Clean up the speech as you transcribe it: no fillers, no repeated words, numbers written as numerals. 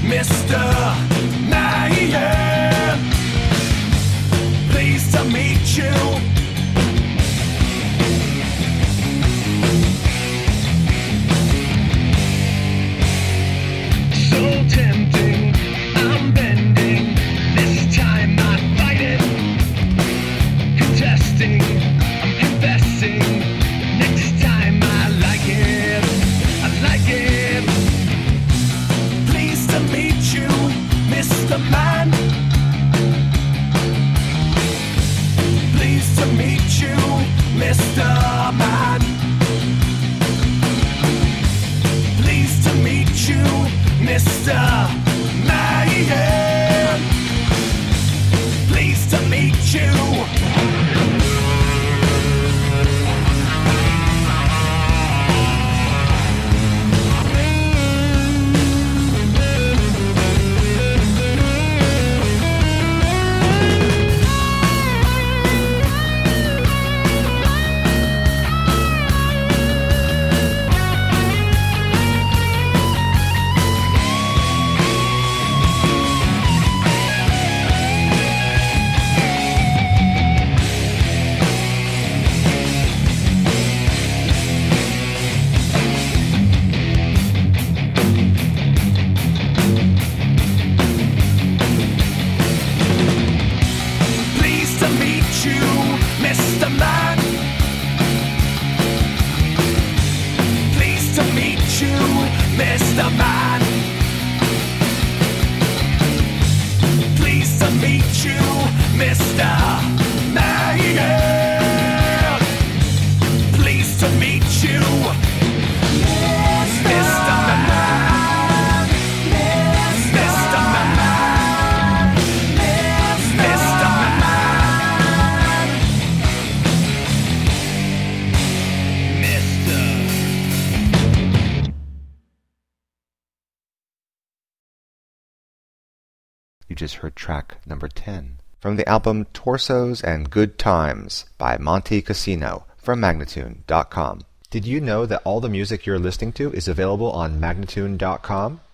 Mr. Mayhem. Pleased to meet you. So tempting, I'm bending. This time not fighting, contesting, I'm confessing. Next time I like it, I like it. Pleased to meet you, Mr. Man. Pleased to meet you, Mr. Man. Pleased to meet you, Mr. Mayhem. Pleased to meet you. Pleased to meet you, Mr. Man. Pleased to meet you, Mr. Man. Pleased to meet you, Mr. Mayhem. Pleased to meet you, Mr. Man. Mr. Man. Mr. Man. Mr. You just heard track number 10 from the album Torsos and Good Times by Monte Cassino from Magnatune.com. Did you know that all the music you're listening to is available on Magnatune.com?